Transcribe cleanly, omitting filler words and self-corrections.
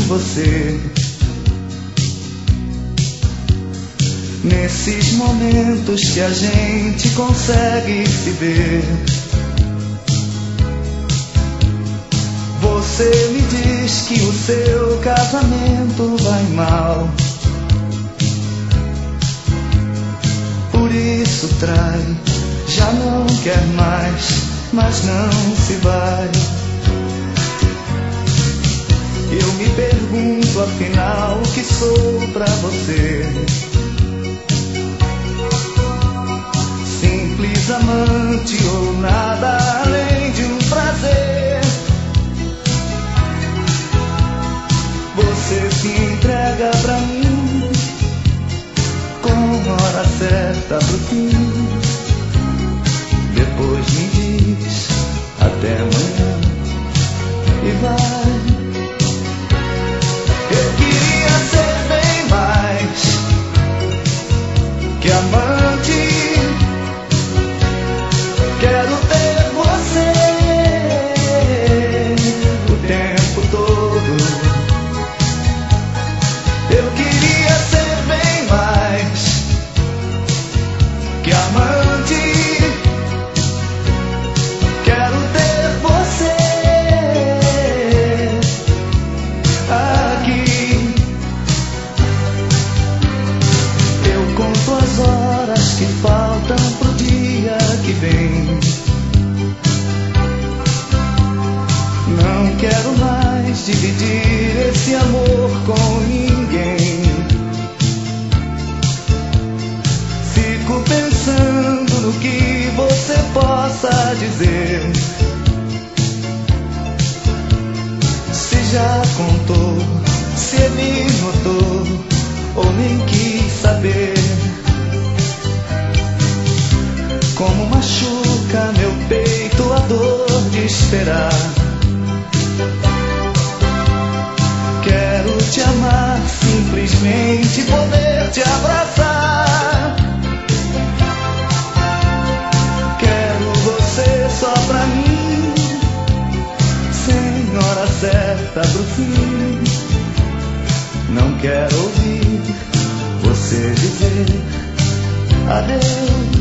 você. Nesses momentos que a gente consegue se ver, você me diz que o seu casamento vai mal. Por isso trai, já não quer mais, mas não se vai. Eu me pergunto afinal o que sou pra você. Simples amante ou nada além de um prazer. Você se entrega pra mim com hora certa pro fim. Depois me diz até amanhã e vai. Eu queria ser bem mais que amante. Quero ter você o tempo todo. Eu queria ser bem mais que amante. Quero ter você aqui. Eu conto as horas que faltam pro dia que vem. Não quero mais dividir esse amor com ninguém. Fico pensando no que você possa dizer. Se já contou, se ele notou ou nem quis saber. Como machuca meu peito a dor de esperar. Quero te amar, simplesmente poder te abraçar. Quero você só pra mim, sem hora certa pro fim. Não quero ouvir você dizer adeus.